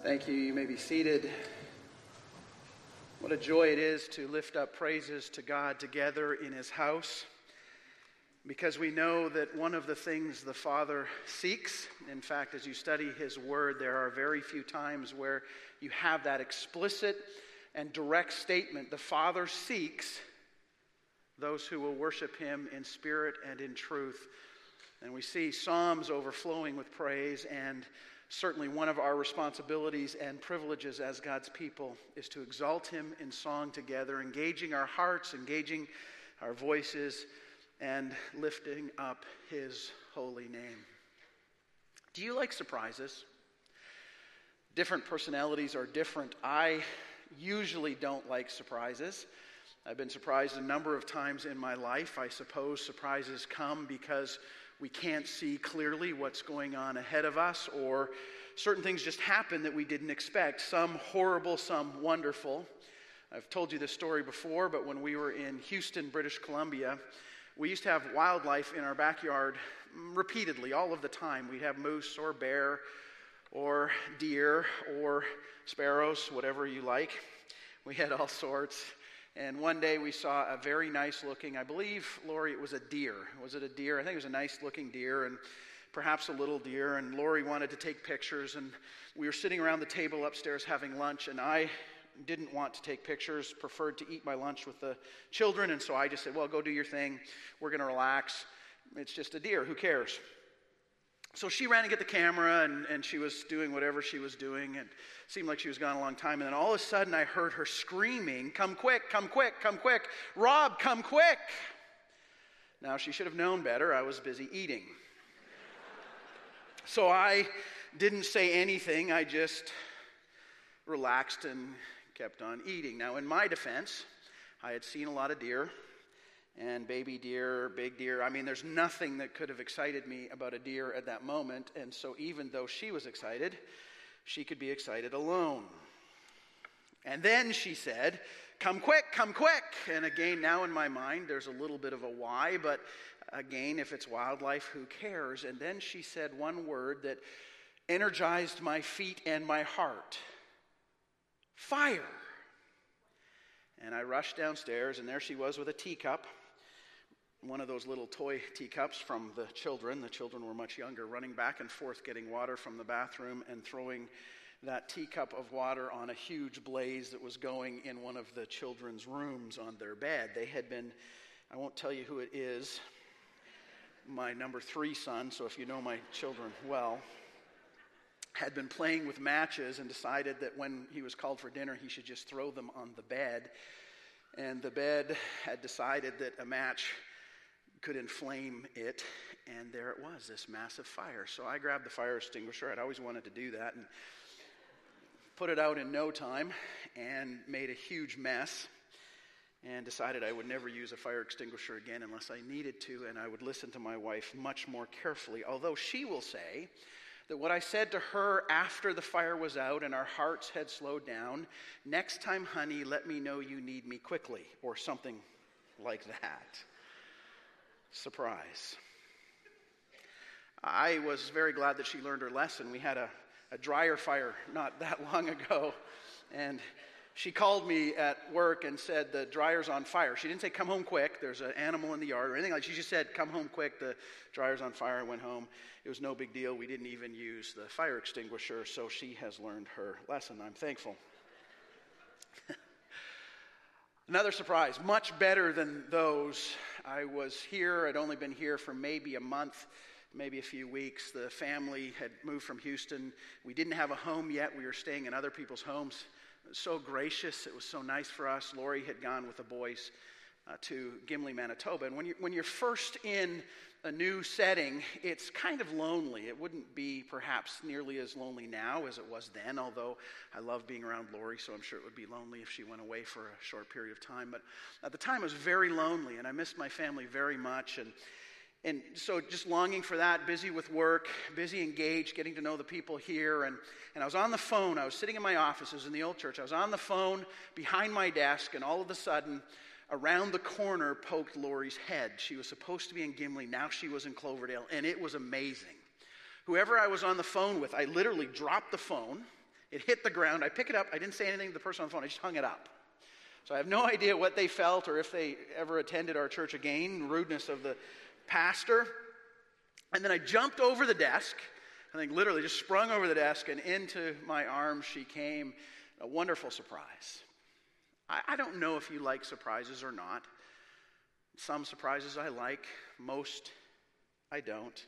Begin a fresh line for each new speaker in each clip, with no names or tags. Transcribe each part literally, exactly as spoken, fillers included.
Thank you. You may be seated. What a joy it is to lift up praises to God together in His house, because we know that one of the things the Father seeks, in fact, as you study His Word, there are very few times where you have that explicit and direct statement. The Father seeks those who will worship Him in spirit and in truth. And we see Psalms overflowing with praise, and certainly one of our responsibilities and privileges as God's people is to exalt Him in song together, engaging our hearts, engaging our voices, and lifting up His holy name. Do you like surprises? Different personalities are different. I usually don't like surprises. I've been surprised a number of times in my life. I suppose surprises come because we can't see clearly what's going on ahead of us, or certain things just happen that we didn't expect, some horrible, some wonderful. I've told you this story before, but when we were in Houston, British Columbia, we used to have wildlife in our backyard repeatedly, all of the time. We'd have moose or bear or deer or sparrows, whatever you like. We had all sorts. And one day we saw a very nice looking, I believe, Lori, it was a deer. Was it a deer? I think it was a nice looking deer, and perhaps a little deer. And Lori wanted to take pictures, and we were sitting around the table upstairs having lunch, and I didn't want to take pictures, preferred to eat my lunch with the children. And so I just said, well, go do your thing. We're going to relax. It's just a deer. Who cares? So she ran to get the camera, and, and she was doing whatever she was doing. It seemed like she was gone a long time. And then all of a sudden, I heard her screaming, come quick, come quick, come quick. Rob, come quick. Now, she should have known better. I was busy eating. So I didn't say anything. I just relaxed and kept on eating. Now, in my defense, I had seen a lot of deer. And baby deer, big deer. I mean, there's nothing that could have excited me about a deer at that moment. And so even though she was excited, she could be excited alone. And then she said, come quick, come quick. And again, now in my mind, there's a little bit of a why. But again, if it's wildlife, who cares? And then she said one word that energized my feet and my heart. Fire. And I rushed downstairs, and there she was with a teacup. One of those little toy teacups from the children. The children were much younger, running back and forth, getting water from the bathroom and throwing that teacup of water on a huge blaze that was going in one of the children's rooms on their bed. They had been, I won't tell you who it is, my number three son, so if you know my children well, had been playing with matches and decided that when he was called for dinner, he should just throw them on the bed. And the bed had decided that a match could inflame it, and there it was, this massive fire. So I grabbed the fire extinguisher. I'd always wanted to do that, and put it out in no time, and made a huge mess, and decided I would never use a fire extinguisher again unless I needed to, and I would listen to my wife much more carefully, although she will say that what I said to her after the fire was out and our hearts had slowed down, next time, honey, let me know you need me quickly, or something like that. Surprise. I was very glad that she learned her lesson. We had a, a dryer fire not that long ago, and she called me at work and said, the dryer's on fire. She didn't say, come home quick, there's an animal in the yard or anything like that. She just said, come home quick, the dryer's on fire. I went home. It was no big deal. We didn't even use the fire extinguisher, so she has learned her lesson. I'm thankful. Another surprise, much better than those. I was here. I'd only been here for maybe a month, maybe a few weeks. The family had moved from Houston. We didn't have a home yet. We were staying in other people's homes. It was so gracious. It was so nice for us. Lori had gone with the boys uh, to Gimli, Manitoba. And when, you, when you're first in a new setting, it's kind of lonely. It wouldn't be perhaps nearly as lonely now as it was then, although I love being around Lori, so I'm sure it would be lonely if she went away for a short period of time. But at the time, it was very lonely, and I missed my family very much. And And so just longing for that, busy with work, busy engaged, getting to know the people here. And, and I was on the phone. I was sitting in my office. It was in the old church. I was on the phone behind my desk, and all of a sudden, around the corner poked Lori's head. She was supposed to be in Gimli. Now she was in Cloverdale, and it was amazing. Whoever I was on the phone with, I literally dropped the phone It hit the ground. I pick it up. I didn't say anything to the person on the phone. I just hung it up. So I have no idea what they felt or if they ever attended our church again, rudeness of the pastor. And then I jumped over the desk. I think literally just sprung over the desk, and into my arms she came. A wonderful surprise. I, I don't know if you like surprises or not. Some surprises I like, most I don't.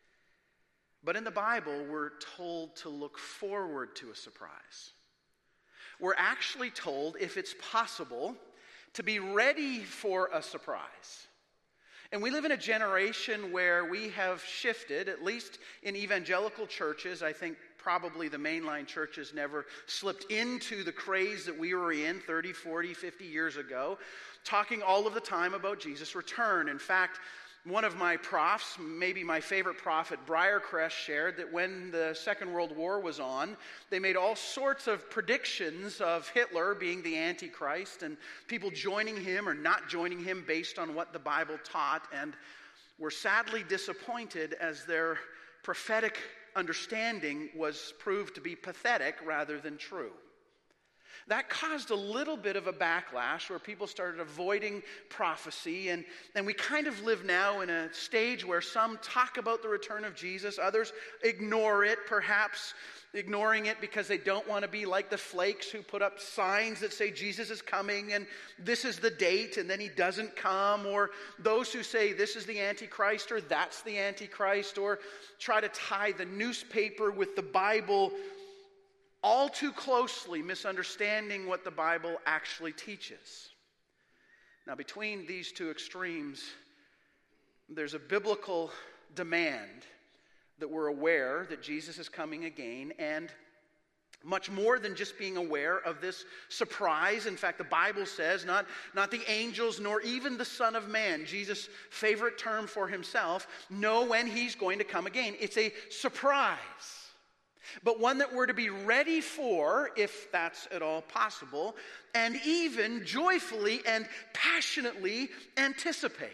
But in the Bible, we're told to look forward to a surprise. We're actually told, if it's possible, to be ready for a surprise. And we live in a generation where we have shifted, at least in evangelical churches. I think probably the mainline churches never slipped into the craze that we were in thirty, forty, fifty years ago, talking all of the time about Jesus' return. In fact, one of my profs, maybe my favorite prof at Briarcrest, shared that when the Second World War was on, they made all sorts of predictions of Hitler being the Antichrist and people joining him or not joining him based on what the Bible taught, and were sadly disappointed as their prophetic understanding was proved to be pathetic rather than true. That caused a little bit of a backlash where people started avoiding prophecy, and, and we kind of live now in a stage where some talk about the return of Jesus, others ignore it, perhaps ignoring it because they don't want to be like the flakes who put up signs that say Jesus is coming and this is the date and then he doesn't come, or those who say this is the Antichrist or that's the Antichrist, or try to tie the newspaper with the Bible all too closely, misunderstanding what the Bible actually teaches. Now, between these two extremes, there's a biblical demand that we're aware that Jesus is coming again, and much more than just being aware of this surprise. In fact, the Bible says, not, not the angels nor even the Son of Man, Jesus' favorite term for himself, know when he's going to come again. It's a surprise, but one that we're to be ready for, if that's at all possible, and even joyfully and passionately anticipate.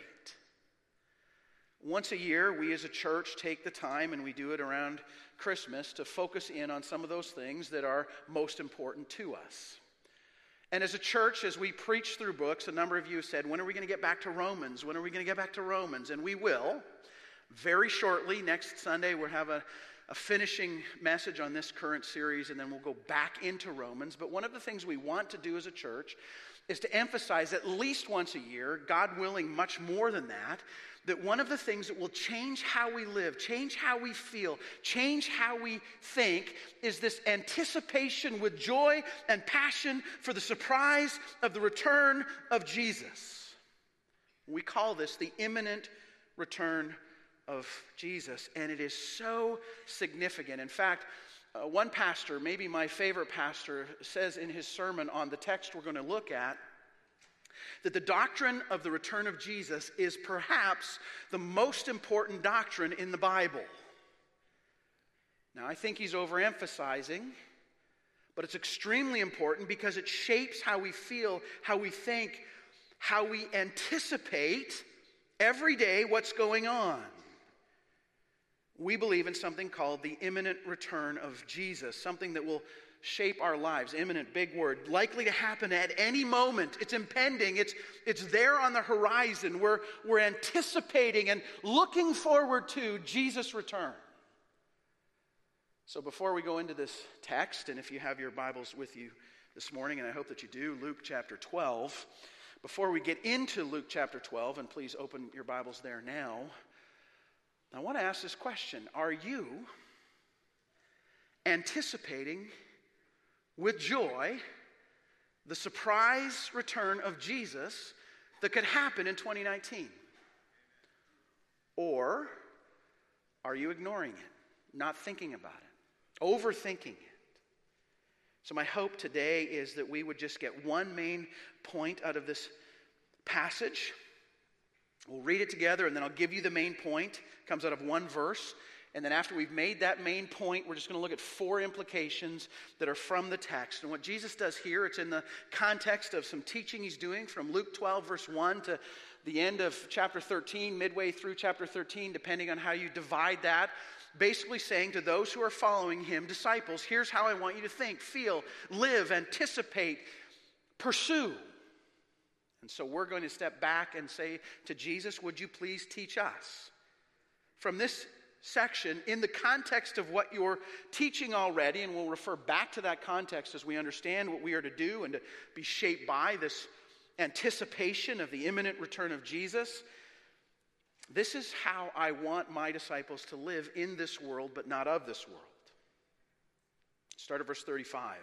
Once a year, we as a church take the time, and we do it around Christmas, to focus in on some of those things that are most important to us. And as a church, as we preach through books, a number of you said, when are we going to get back to Romans? When are we going to get back to Romans? And we will, very shortly. Next Sunday, we'll have a a finishing message on this current series, and then we'll go back into Romans. But one of the things we want to do as a church is to emphasize at least once a year, God willing much more than that, that one of the things that will change how we live, change how we feel, change how we think is this anticipation with joy and passion for the surprise of the return of Jesus. We call this the imminent return of Jesus, and it is so significant. In fact, uh, one pastor, maybe my favorite pastor, says in his sermon on the text we're going to look at, that the doctrine of the return of Jesus is perhaps the most important doctrine in the Bible. Now, I think he's overemphasizing, but it's extremely important because it shapes how we feel, how we think, how we anticipate every day what's going on. We believe in something called the imminent return of Jesus, something that will shape our lives. Imminent, big word, likely to happen at any moment. It's impending. It's, it's there on the horizon. We're, we're anticipating and looking forward to Jesus' return. So before we go into this text, and if you have your Bibles with you this morning, and I hope that you do, Luke chapter twelve. Before we get into Luke chapter twelve, and please open your Bibles there now, I want to ask this question. Are you anticipating with joy the surprise return of Jesus that could happen in twenty nineteen? Or are you ignoring it, not thinking about it, overthinking it? So my hope today is that we would just get one main point out of this passage. We'll read it together, and then I'll give you the main point. It comes out of one verse. And then after we've made that main point, we're just going to look at four implications that are from the text. And what Jesus does here, it's in the context of some teaching he's doing from Luke twelve, verse one to the end of chapter thirteen, midway through chapter thirteen, depending on how you divide that. basically saying to those who are following him, disciples, here's how I want you to think, feel, live, anticipate, pursue. And so we're going to step back and say to Jesus, would you please teach us? From this section, in the context of what you're teaching already, and we'll refer back to that context as we understand what we are to do and to be shaped by this anticipation of the imminent return of Jesus. This is how I want my disciples to live in this world, but not of this world. Start at verse thirty-five.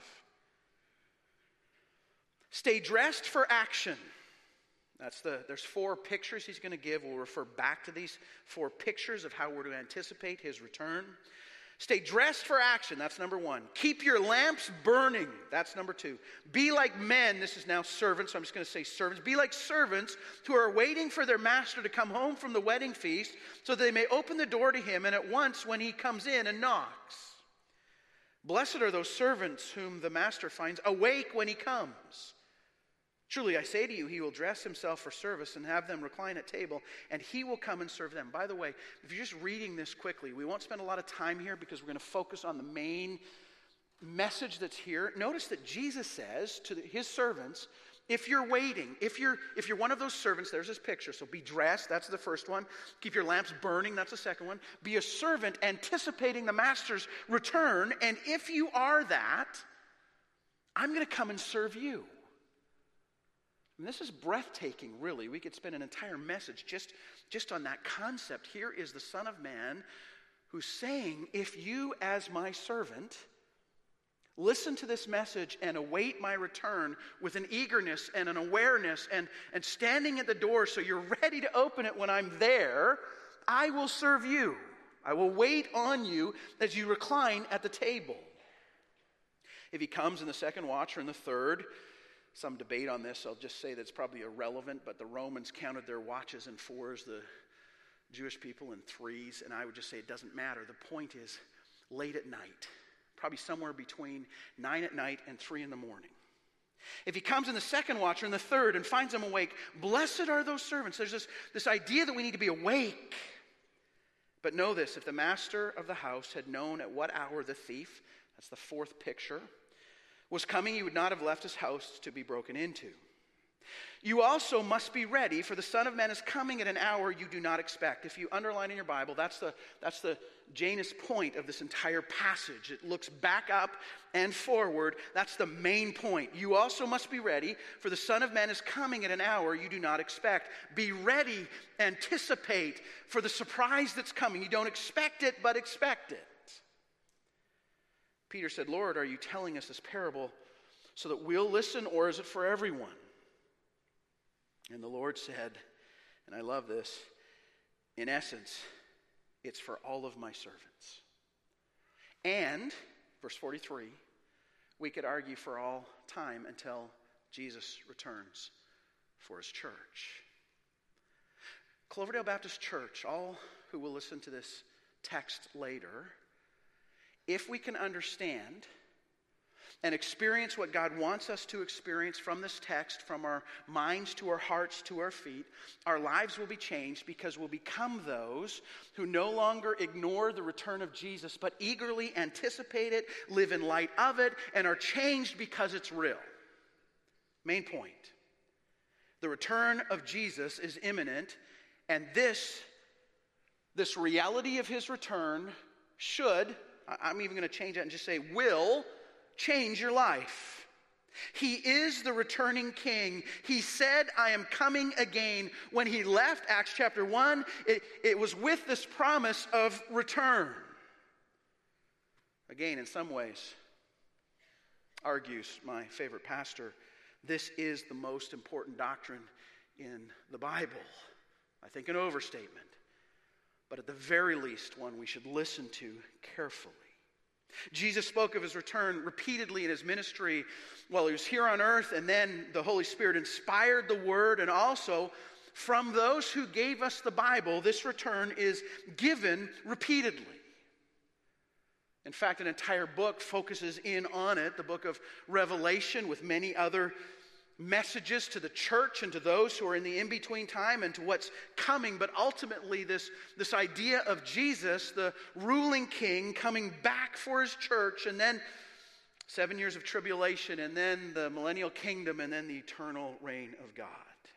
Stay dressed for action. That's the, there's four pictures he's going to give. We'll refer back to these four pictures of how we're to anticipate his return. Stay dressed for action. That's number one. Keep your lamps burning. That's number two. Be like men. This is now servants, so I'm just going to say servants. Be like servants who are waiting for their master to come home from the wedding feast so that they may open the door to him and at once when he comes in and knocks. Blessed are those servants whom the master finds awake when he comes. Truly, I say to you, he will dress himself for service and have them recline at table, and he will come and serve them. By the way, if you're just reading this quickly, we won't spend a lot of time here because we're going to focus on the main message that's here. Notice that Jesus says to his servants, if you're waiting, if you're if you're one of those servants, there's this picture. So be dressed, that's the first one. Keep your lamps burning, that's the second one. Be a servant anticipating the master's return, and if you are that, I'm going to come and serve you. And this is breathtaking, really. We could spend an entire message just, just on that concept. Here is the Son of Man who's saying, if you as my servant listen to this message and await my return with an eagerness and an awareness and, and standing at the door so you're ready to open it when I'm there, I will serve you. I will wait on you as you recline at the table. If he comes in the second watch or in the third, some debate on this, I'll just say that's probably irrelevant, but the Romans counted their watches in fours, the Jewish people in threes, and I would just say it doesn't matter. The point is late at night, probably somewhere between nine at night and three in the morning. If he comes in the second watch or in the third and finds them awake, blessed are those servants. There's this, this idea that we need to be awake. But know this, if the master of the house had known at what hour the thief, that's the fourth picture, was coming, he would not have left his house to be broken into. You also must be ready, for the Son of Man is coming at an hour you do not expect. If you underline in your Bible, that's the, that's the Janus point of this entire passage. It looks back up and forward. That's the main point. You also must be ready, for the Son of Man is coming at an hour you do not expect. Be ready, anticipate for the surprise that's coming. You don't expect it, but expect it. Peter said, Lord, are you telling us this parable so that we'll listen, or is it for everyone? And the Lord said, and I love this, in essence, it's for all of my servants. And, verse forty-three, we could argue for all time until Jesus returns for his church. Cloverdale Baptist Church, all who will listen to this text later, if we can understand and experience what God wants us to experience from this text, from our minds to our hearts to our feet, our lives will be changed because we'll become those who no longer ignore the return of Jesus, but eagerly anticipate it, live in light of it, and are changed because it's real. Main point. The return of Jesus is imminent, and this, this reality of his return should, I'm even going to change that and just say will, change your life. He is the returning king. He said, I am coming again. When he left, Acts chapter one, it, it was with this promise of return. Again, in some ways, argues my favorite pastor, this is the most important doctrine in the Bible. I think an overstatement, but at the very least one we should listen to carefully. Jesus spoke of his return repeatedly in his ministry while he was here on earth, and then the Holy Spirit inspired the word, and also from those who gave us the Bible, this return is given repeatedly. In fact, an entire book focuses in on it, the book of Revelation, with many other messages to the church and to those who are in the in-between time and to what's coming, but ultimately this, this idea of Jesus, the ruling king, coming back for his church, and then seven years of tribulation, and then the millennial kingdom, and then the eternal reign of God.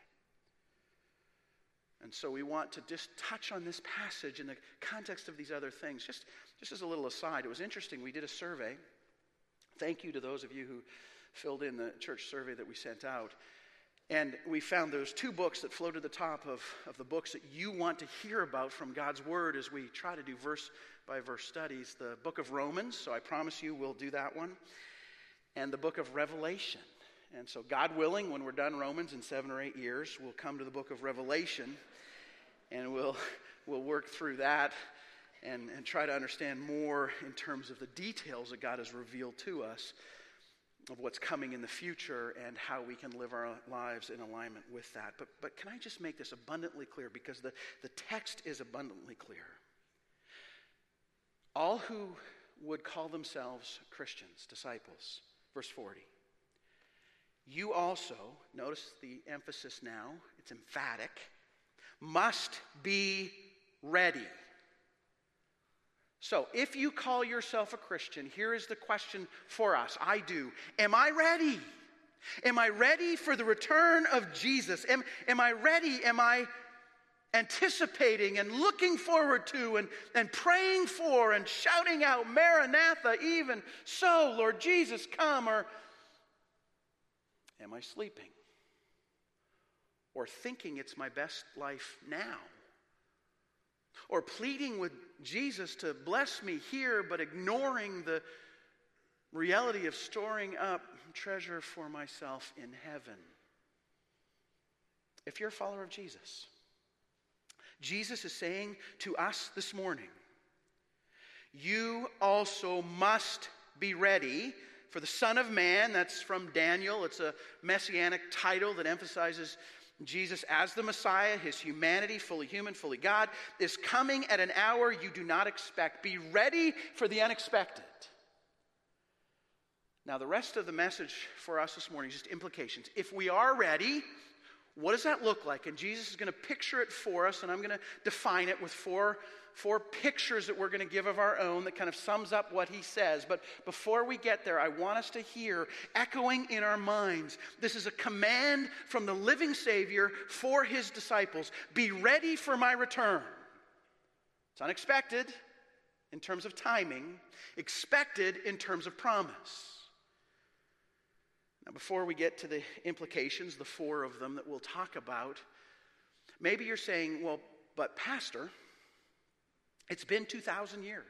And so we want to just touch on this passage in the context of these other things. Just, just as a little aside, it was interesting. We did a survey. Thank you to those of you who filled in the church survey that we sent out. And we found those two books that floated to the top of, of the books that you want to hear about from God's Word as we try to do verse by verse studies. The book of Romans, so I promise you we'll do that one. And the book of Revelation. And so God willing, when we're done Romans in seven or eight years, we'll come to the book of Revelation. And we'll, we'll work through that and, and try to understand more in terms of the details that God has revealed to us of what's coming in the future and how we can live our lives in alignment with that. But, but can I just make this abundantly clear? Because the, the text is abundantly clear. All who would call themselves Christians, disciples, verse forty. You also, notice the emphasis now, it's emphatic, must be ready. So, if you call yourself a Christian, here is the question for us. I do. Am I ready? Am I ready for the return of Jesus? Am, am I ready? Am I anticipating and looking forward to and, and praying for and shouting out, Maranatha, even so, Lord Jesus, come? Or am I sleeping? Or thinking it's my best life now? Or pleading with Jesus to bless me here, but ignoring the reality of storing up treasure for myself in heaven. If you're a follower of Jesus, Jesus is saying to us this morning, you also must be ready for the Son of Man. That's from Daniel. It's a messianic title that emphasizes Jesus as the Messiah, his humanity, fully human, fully God, is coming at an hour you do not expect. Be ready for the unexpected. Now, the rest of the message for us this morning is just implications. If we are ready, what does that look like? And Jesus is going to picture it for us, and I'm going to define it with four Four pictures that we're going to give of our own that kind of sums up what he says. But before we get there, I want us to hear, echoing in our minds, this is a command from the living Savior for his disciples. Be ready for my return. It's unexpected in terms of timing, expected in terms of promise. Now, before we get to the implications, the four of them that we'll talk about, maybe you're saying, well, but Pastor, it's been two thousand years.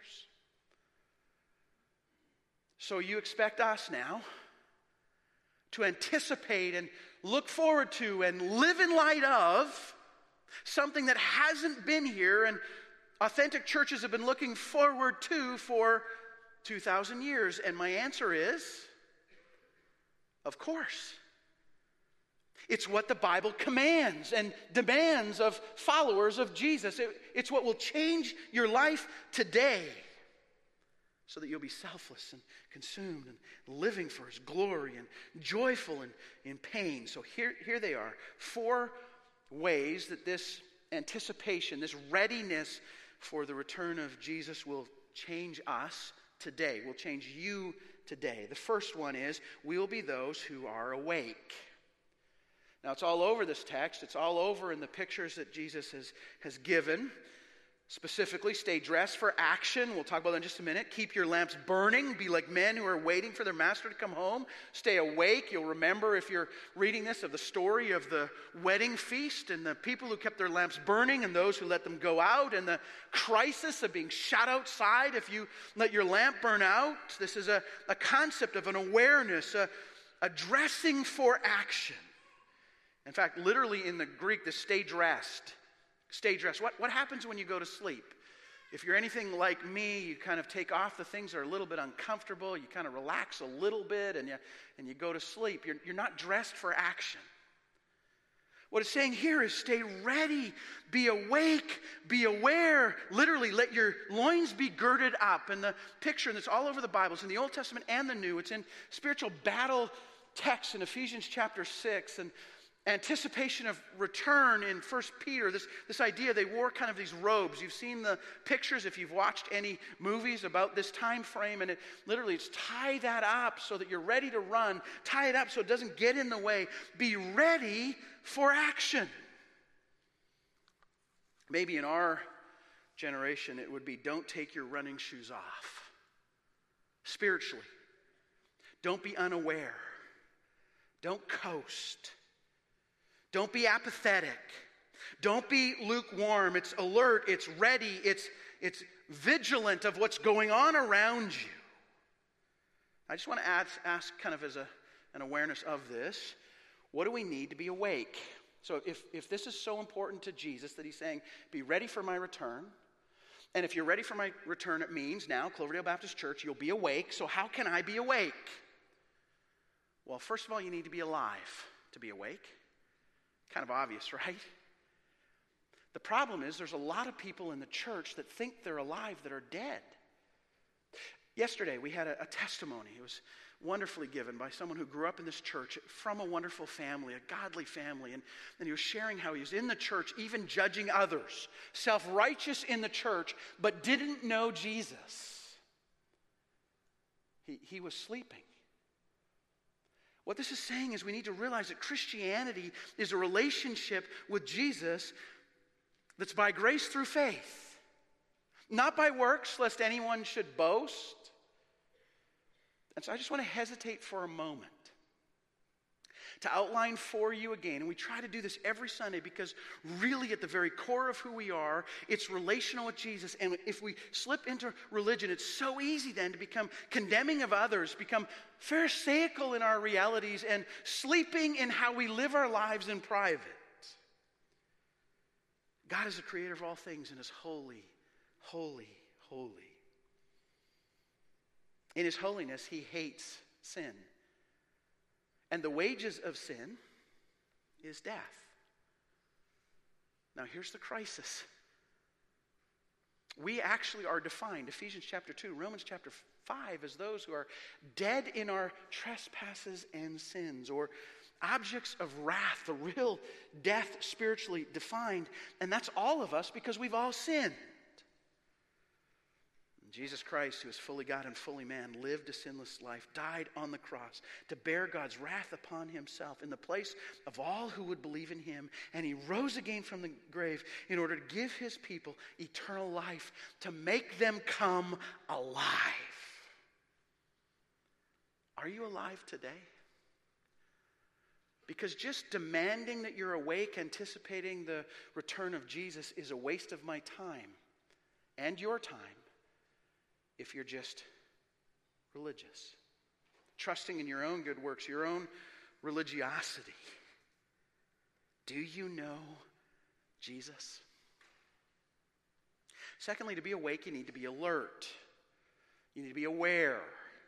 So you expect us now to anticipate and look forward to and live in light of something that hasn't been here and authentic churches have been looking forward to for two thousand years. And my answer is, of course. It's what the Bible commands and demands of followers of Jesus. It, it's what will change your life today so that you'll be selfless and consumed and living for his glory and joyful and in pain. So here, here they are. Four ways that this anticipation, this readiness for the return of Jesus will change us today, will change you today. The first one is, we will be those who are awake. Now, it's all over this text. It's all over in the pictures that Jesus has, has given. Specifically, stay dressed for action. We'll talk about that in just a minute. Keep your lamps burning. Be like men who are waiting for their master to come home. Stay awake. You'll remember, if you're reading this, of the story of the wedding feast and the people who kept their lamps burning and those who let them go out, and the crisis of being shut outside if you let your lamp burn out. This is a, a concept of an awareness, a, a dressing for action. In fact, literally in the Greek, the stay dressed. Stay dressed. What, what happens when you go to sleep? If you're anything like me, you kind of take off the things that are a little bit uncomfortable. You kind of relax a little bit and you, and you go to sleep. You're, you're not dressed for action. What it's saying here is stay ready, be awake, be aware. Literally, let your loins be girded up. And the picture, and it's all over the Bible. It's in the Old Testament and the New. It's in spiritual battle text in Ephesians chapter six and anticipation of return in First Peter, this, this idea they wore kind of these robes. You've seen the pictures if you've watched any movies about this time frame, and it literally it's tie that up so that you're ready to run. Tie it up so it doesn't get in the way. Be ready for action. Maybe in our generation it would be don't take your running shoes off. Spiritually. Don't be unaware. Don't coast. Don't be apathetic. Don't be lukewarm. It's alert. It's ready. It's, it's vigilant of what's going on around you. I just want to ask, ask kind of as a, an awareness of this, what do we need to be awake? So if, if this is so important to Jesus that he's saying, be ready for my return, and if you're ready for my return, it means now, Cloverdale Baptist Church, you'll be awake. So how can I be awake? Well, first of all, you need to be alive to be awake. Kind of obvious, right? The problem is there's a lot of people in the church that think they're alive that are dead. Yesterday we had a, a testimony. It was wonderfully given by someone who grew up in this church from a wonderful family, a godly family. And, and he was sharing how he was in the church even judging others, self-righteous in the church, but didn't know Jesus. He, he was sleeping. What this is saying is we need to realize that Christianity is a relationship with Jesus that's by grace through faith. Not by works, lest anyone should boast. And so I just want to hesitate for a moment to outline for you again. And we try to do this every Sunday because really at the very core of who we are, it's relational with Jesus. And if we slip into religion, it's so easy then to become condemning of others, become pharisaical in our realities, and sleeping in how we live our lives in private. God is the creator of all things and is holy, holy, holy. In his holiness, he hates sin. And the wages of sin is death. Now here's the crisis. We actually are defined, Ephesians chapter two, Romans chapter five, as those who are dead in our trespasses and sins, or objects of wrath, the real death spiritually defined. And that's all of us because we've all sinned. Jesus Christ, who is fully God and fully man, lived a sinless life, died on the cross to bear God's wrath upon himself in the place of all who would believe in him. And he rose again from the grave in order to give his people eternal life, to make them come alive. Are you alive today? Because just demanding that you're awake, anticipating the return of Jesus, is a waste of my time and your time. If you're just religious, trusting in your own good works, your own religiosity. Do you know Jesus? Secondly, to be awake, you need to be alert. You need to be aware.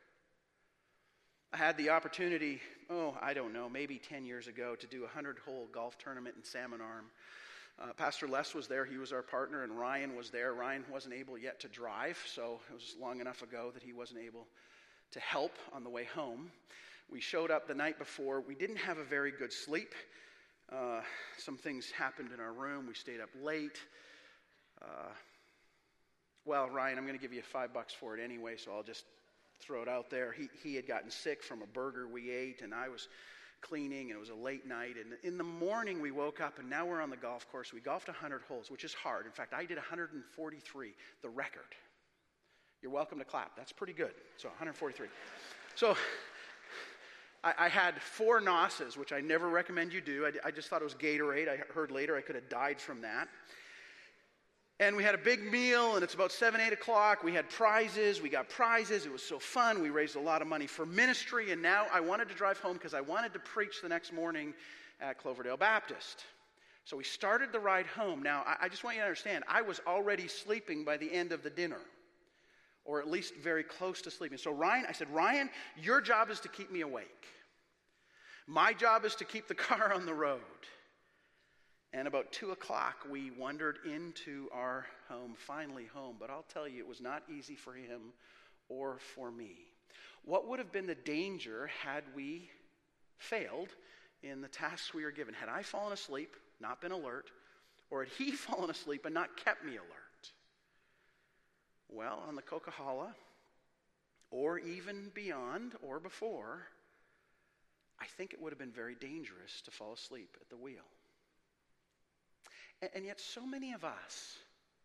I had the opportunity, oh, I don't know, maybe ten years ago, to do a hundred-hole golf tournament in Salmon Arm. Uh, Pastor Les was there. He was our partner, and Ryan was there. Ryan wasn't able yet to drive, so it was long enough ago that he wasn't able to help on the way home. We showed up the night before. We didn't have a very good sleep. Uh, some things happened in our room. We stayed up late. Uh, well, Ryan, I'm going to give you five bucks for it anyway, so I'll just throw it out there. He, he had gotten sick from a burger we ate, and I was cleaning, and it was a late night, and in the morning we woke up, and now we're on the golf course. We golfed one hundred holes, which is hard. In fact, I did one hundred forty-three, the record. You're welcome to clap. That's pretty good. So one hundred forty-three. So I, I had four N O S's, which I never recommend you do. I, I just thought it was Gatorade. I heard later I could have died from that. And we had a big meal, and it's about seven, eight o'clock. We had prizes. We got prizes. It was so fun. We raised a lot of money for ministry, and now I wanted to drive home because I wanted to preach the next morning at Cloverdale Baptist. So we started the ride home. Now, I, I just want you to understand, I was already sleeping by the end of the dinner, or at least very close to sleeping. So Ryan, I said, Ryan, your job is to keep me awake. My job is to keep the car on the road. And about two o'clock, we wandered into our home, finally home. But I'll tell you, it was not easy for him or for me. What would have been the danger had we failed in the tasks we are given? Had I fallen asleep, not been alert, or had he fallen asleep and not kept me alert? Well, on the Coquihalla, or even beyond or before, I think it would have been very dangerous to fall asleep at the wheel. And, and yet so many of us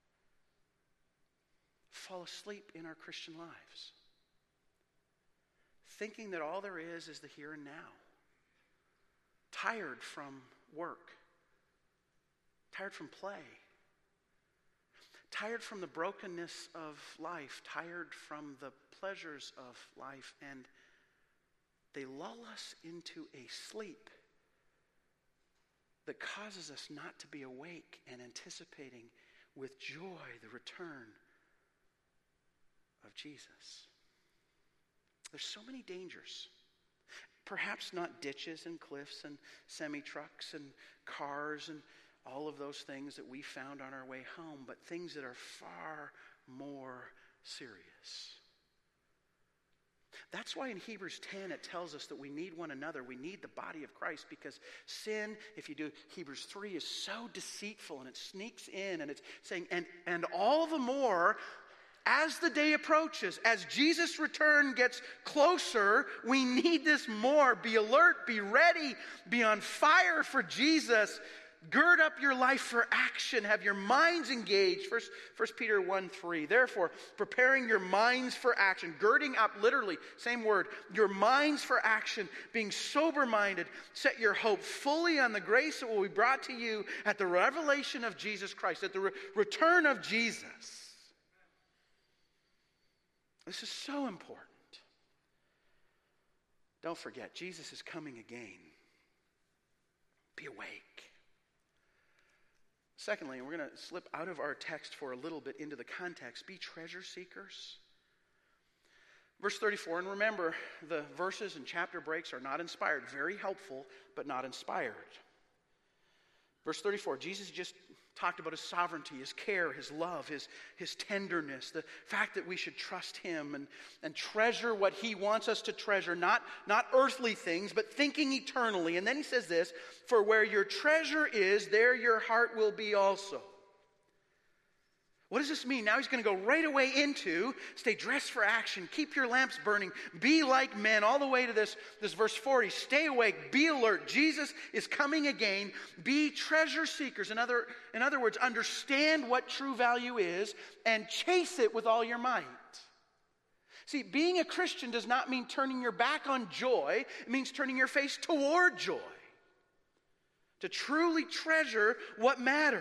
fall asleep in our Christian lives, thinking that all there is is the here and now. Tired from work. Tired from play. Tired from the brokenness of life. Tired from the pleasures of life. And they lull us into a sleep that causes us not to be awake and anticipating with joy the return of Jesus. There's so many dangers. Perhaps not ditches and cliffs and semi-trucks and cars and all of those things that we found on our way home, but things that are far more serious. That's why in Hebrews ten it tells us that we need one another. We need the body of Christ, because sin, if you do Hebrews three, is so deceitful and it sneaks in, and it's saying, and, and all the more as the day approaches, as Jesus' return gets closer, we need this more. Be alert, be ready, be on fire for Jesus. Gird up your life for action. Have your minds engaged. First, First Peter one three. Therefore, preparing your minds for action. Girding up, literally, same word. Your minds for action. Being sober-minded. Set your hope fully on the grace that will be brought to you at the revelation of Jesus Christ. At the re- return of Jesus. This is so important. Don't forget, Jesus is coming again. Be awake. Secondly, and we're going to slip out of our text for a little bit into the context, be treasure seekers. Verse thirty-four, and remember, the verses and chapter breaks are not inspired. Very helpful, but not inspired. Verse thirty-four, Jesus just talked about his sovereignty, his care, his love, his, his tenderness, the fact that we should trust him and, and treasure what he wants us to treasure, not, not earthly things, but thinking eternally. And then he says this, for where your treasure is, there your heart will be also. What does this mean? Now he's going to go right away into, stay dressed for action, keep your lamps burning, be like men, all the way to this, this verse forty. Stay awake, be alert. Jesus is coming again. Be treasure seekers. In other, in other words, understand what true value is and chase it with all your might. See, being a Christian does not mean turning your back on joy. It means turning your face toward joy. To truly treasure what matters.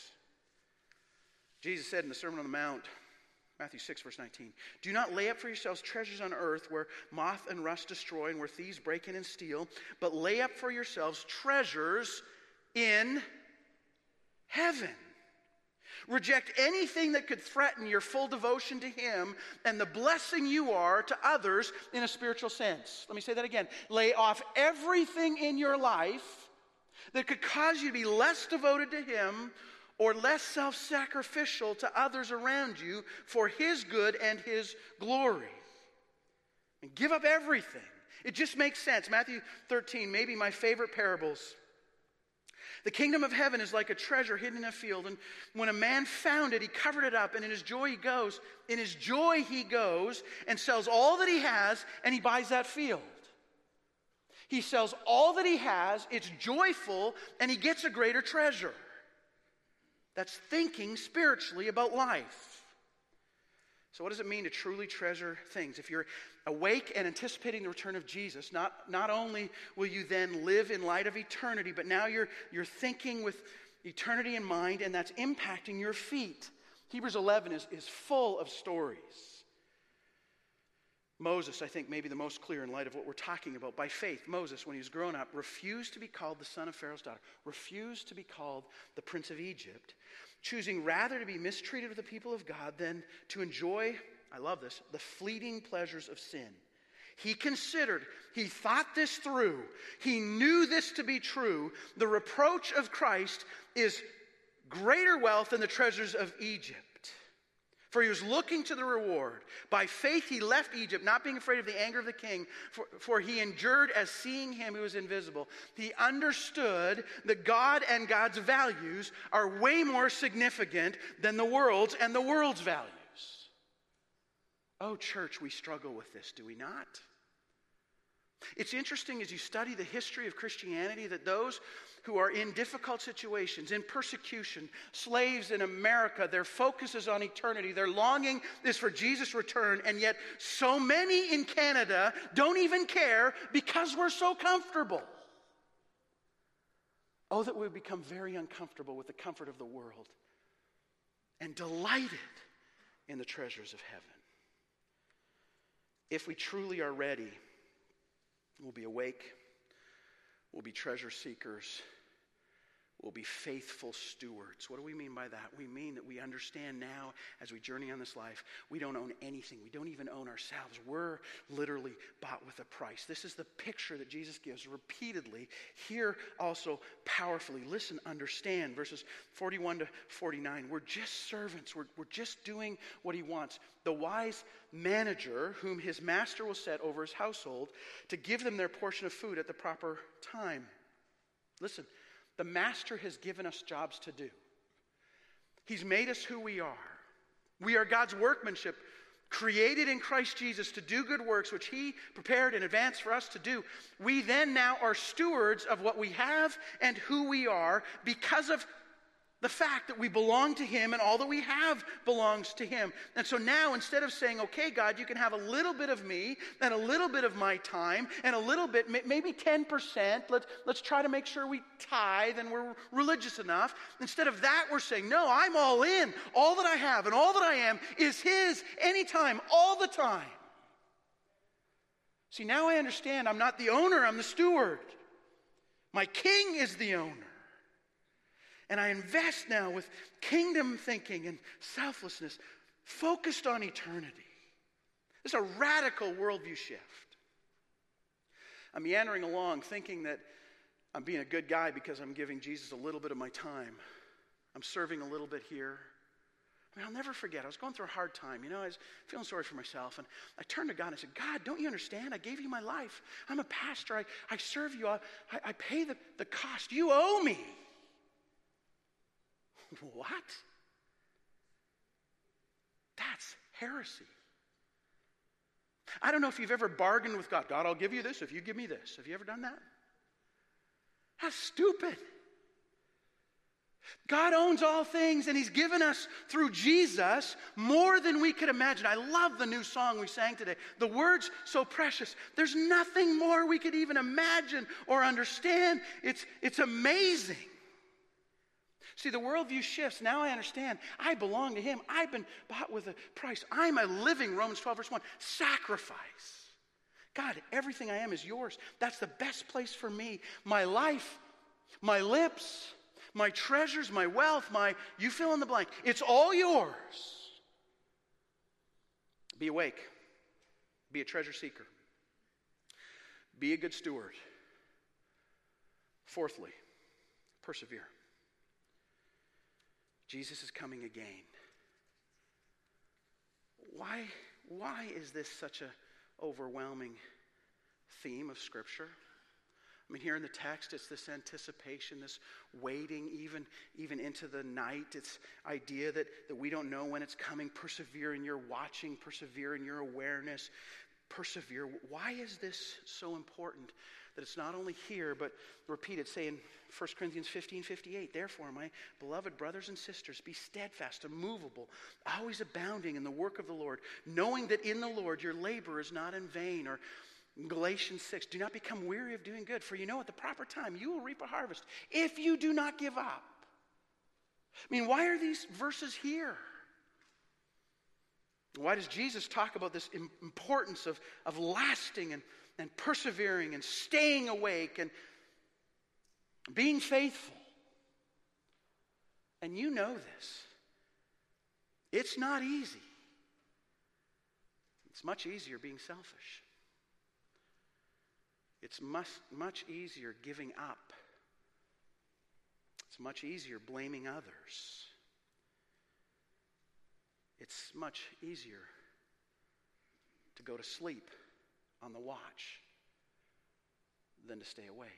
Jesus said in the Sermon on the Mount, Matthew six, verse nineteen, do not lay up for yourselves treasures on earth where moth and rust destroy and where thieves break in and steal, but lay up for yourselves treasures in heaven. Reject anything that could threaten your full devotion to him and the blessing you are to others in a spiritual sense. Let me say that again. Lay off everything in your life that could cause you to be less devoted to him or less self-sacrificial to others around you for his good and his glory. And give up everything. It just makes sense. Matthew thirteen, maybe my favorite parables. The kingdom of heaven is like a treasure hidden in a field, and when a man found it, he covered it up, and in his joy he goes, in his joy he goes and sells all that he has, and he buys that field. He sells all that he has, it's joyful, and he gets a greater treasure. That's thinking spiritually about life. So what does it mean to truly treasure things? If you're awake and anticipating the return of Jesus, not, not only will you then live in light of eternity, but now you're, you're thinking with eternity in mind, and that's impacting your feet. Hebrews eleven is, is full of stories. Moses, I think, may be the most clear in light of what we're talking about. By faith, Moses, when he was grown up, refused to be called the son of Pharaoh's daughter, refused to be called the prince of Egypt, choosing rather to be mistreated with the people of God than to enjoy, I love this, the fleeting pleasures of sin. He considered, he thought this through, he knew this to be true. The reproach of Christ is greater wealth than the treasures of Egypt. For he was looking to the reward. By faith he left Egypt, not being afraid of the anger of the king, for, for he endured as seeing him who was invisible. He understood that God and God's values are way more significant than the world's and the world's values. Oh, church, we struggle with this, do we not? It's interesting as you study the history of Christianity that those who are in difficult situations, in persecution, slaves in America, their focus is on eternity. Their longing is for Jesus' return, and yet so many in Canada don't even care because we're so comfortable. Oh, that we would become very uncomfortable with the comfort of the world and delighted in the treasures of heaven. If we truly are ready, we'll be awake, we'll be treasure seekers, we'll be faithful stewards. What do we mean by that? We mean that we understand now as we journey on this life, we don't own anything. We don't even own ourselves. We're literally bought with a price. This is the picture that Jesus gives repeatedly, here also powerfully. Listen, understand, verses forty-one to forty-nine. We're just servants. We're, we're just doing what he wants. The wise manager, whom his master will set over his household, to give them their portion of food at the proper time. Listen, the master has given us jobs to do. He's made us who we are. We are God's workmanship, created in Christ Jesus to do good works, which he prepared in advance for us to do. We then now are stewards of what we have and who we are because of the fact that we belong to him and all that we have belongs to him. And so now, instead of saying, okay, God, you can have a little bit of me and a little bit of my time and a little bit, maybe ten percent, let's, let's try to make sure we tithe and we're religious enough. Instead of that, we're saying, no, I'm all in. All that I have and all that I am is his anytime, all the time. See, now I understand I'm not the owner, I'm the steward. My king is the owner. And I invest now with kingdom thinking and selflessness, focused on eternity. This is a radical worldview shift. I'm meandering along thinking that I'm being a good guy because I'm giving Jesus a little bit of my time. I'm serving a little bit here. I mean, I'll never forget, I was going through a hard time. You know, I was feeling sorry for myself. And I turned to God and I said, God, don't you understand? I gave you my life. I'm a pastor. I, I serve you. I, I pay the, the cost. You owe me. What? That's heresy. I don't know if you've ever bargained with God. God, I'll give you this if you give me this. Have you ever done that? That's stupid. God owns all things, and he's given us through Jesus more than we could imagine. I love the new song we sang today. The words so precious. There's nothing more we could even imagine or understand. It's, it's amazing. See, the worldview shifts. Now I understand. I belong to him. I've been bought with a price. I'm a living, Romans twelve, verse one, sacrifice. God, everything I am is yours. That's the best place for me. My life, my lips, my treasures, my wealth, my, you fill in the blank. It's all yours. Be awake. Be a treasure seeker. Be a good steward. Fourthly, persevere. Jesus is coming again. Why, why is this such an overwhelming theme of Scripture? I mean, here in the text, it's this anticipation, this waiting, even, even into the night. It's idea that, that we don't know when it's coming. Persevere in your watching. Persevere in your awareness. Persevere. Why is this so important? That it's not only here, but repeated, say in First Corinthians fifteen fifty-eight, therefore, my beloved brothers and sisters, be steadfast, immovable, always abounding in the work of the Lord, knowing that in the Lord your labor is not in vain. Or Galatians six, do not become weary of doing good, for you know at the proper time you will reap a harvest if you do not give up. I mean, why are these verses here? Why does Jesus talk about this importance of, of lasting and and persevering and staying awake and being faithful? And you know this. It's not easy. It's much easier being selfish. It's much, much easier giving up. It's much easier blaming others. It's much easier to go to sleep on the watch than to stay awake.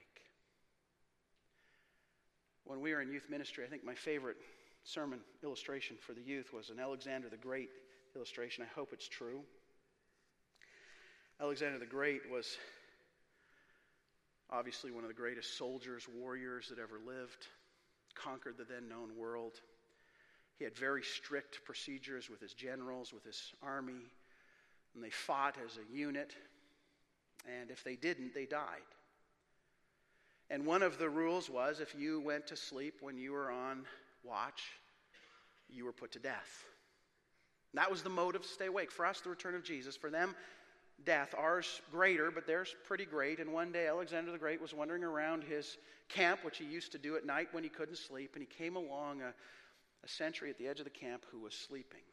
When we were in youth ministry, I think my favorite sermon illustration for the youth was an Alexander the Great illustration. I hope it's true. Alexander the Great was obviously one of the greatest soldiers, warriors that ever lived, conquered the then known world. He had very strict procedures with his generals, with his army, and they fought as a unit, and if they didn't, they died. And one of the rules was if you went to sleep when you were on watch, you were put to death. And that was the motive to stay awake. For us, the return of Jesus. For them, death. Ours greater, but theirs pretty great. And one day, Alexander the Great was wandering around his camp, which he used to do at night when he couldn't sleep, and he came along a, a sentry at the edge of the camp who was sleeping.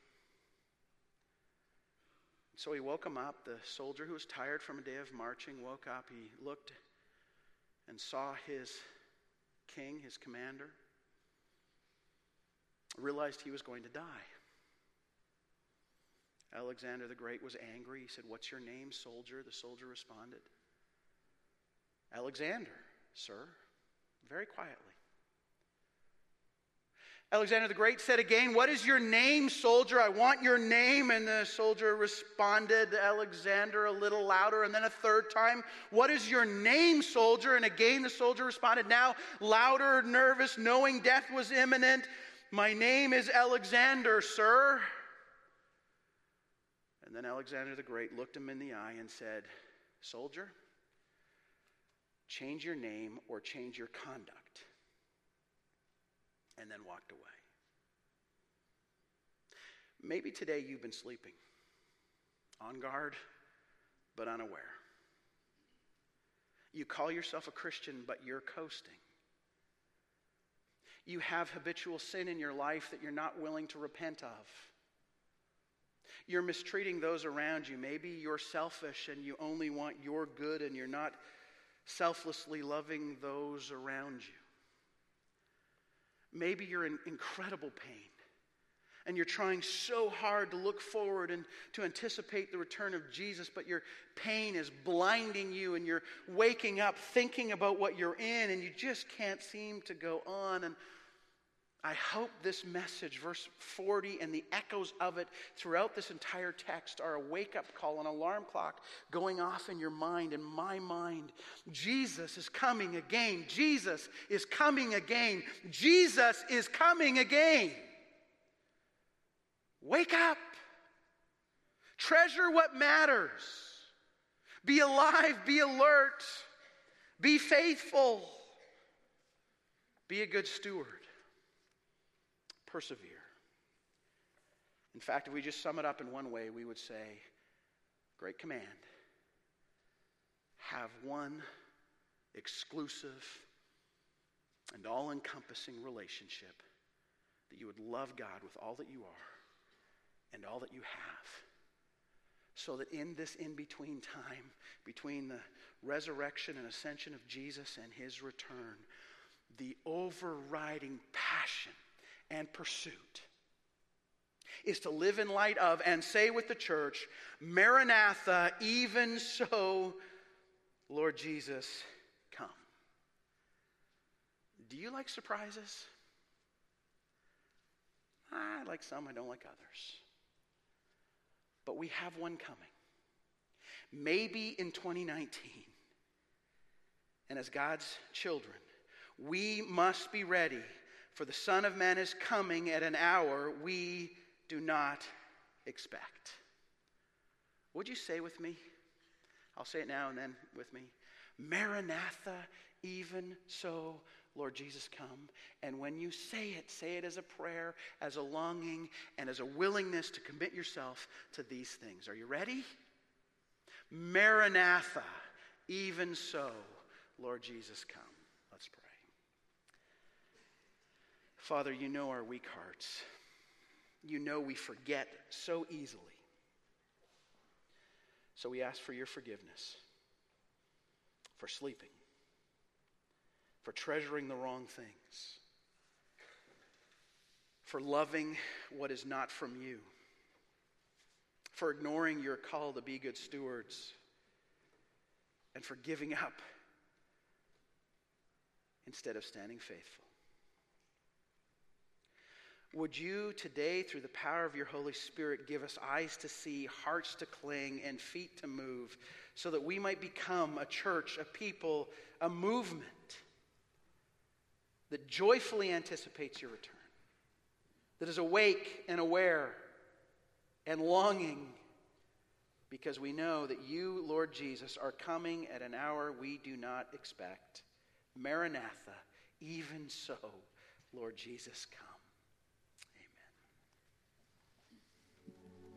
So he woke him up. The soldier who was tired from a day of marching woke up. He looked and saw his king, his commander, realized he was going to die. Alexander the Great was angry. He said, "What's your name, soldier?" The soldier responded, "Alexander, sir," very quietly. Alexander the Great said again, "What is your name, soldier? I want your name." And the soldier responded, Alexander, a little louder. And then a third time, "What is your name, soldier?" And again the soldier responded, now louder, nervous, knowing death was imminent. "My name is Alexander, sir." And then Alexander the Great looked him in the eye and said, "Soldier, change your name or change your conduct." And then walked away. Maybe today you've been sleeping, on guard, but unaware. You call yourself a Christian, but you're coasting. You have habitual sin in your life that you're not willing to repent of. You're mistreating those around you. Maybe you're selfish and you only want your good and you're not selflessly loving those around you. Maybe you're in incredible pain and you're trying so hard to look forward and to anticipate the return of Jesus, but your pain is blinding you and you're waking up thinking about what you're in and you just can't seem to go on. And I hope this message, verse forty, and the echoes of it throughout this entire text are a wake-up call, an alarm clock going off in your mind, in my mind. Jesus is coming again. Jesus is coming again. Jesus is coming again. Wake up. Treasure what matters. Be alive. Be alert. Be faithful. Be a good steward. Persevere. In fact, if we just sum it up in one way, we would say, great command. Have one exclusive and all-encompassing relationship that you would love God with all that you are and all that you have. So that in this in-between time, between the resurrection and ascension of Jesus and his return, the overriding passion and pursuit is to live in light of and say with the church, Maranatha, even so, Lord Jesus, come. Do you like surprises? I like some, I don't like others. But we have one coming. Maybe in twenty nineteen. And as God's children, we must be ready. For the Son of Man is coming at an hour we do not expect. Would you say with me? I'll say it now and then with me. Maranatha, even so, Lord Jesus, come. And when you say it, say it as a prayer, as a longing, and as a willingness to commit yourself to these things. Are you ready? Maranatha, even so, Lord Jesus, come. Let's pray. Father, you know our weak hearts. You know we forget so easily. So we ask for your forgiveness for sleeping, for treasuring the wrong things, for loving what is not from you, for ignoring your call to be good stewards, and for giving up instead of standing faithful. Would you today, through the power of your Holy Spirit, give us eyes to see, hearts to cling, and feet to move, so that we might become a church, a people, a movement that joyfully anticipates your return, that is awake and aware and longing, because we know that you, Lord Jesus, are coming at an hour we do not expect. Maranatha, even so, Lord Jesus, come.